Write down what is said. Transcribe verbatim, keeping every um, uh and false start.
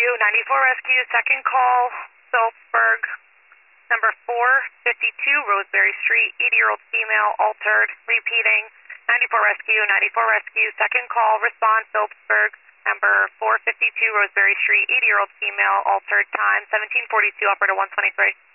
Rescue, ninety-four Rescue, second call, Phillipsburg, number four fifty-two Roseberry Street, eighty-year-old female, altered, repeating, ninety-four Rescue, ninety-four Rescue, second call, respond, Phillipsburg, number four fifty-two Roseberry Street, eighty-year-old female, altered, time seventeen forty-two, operator one twenty-three.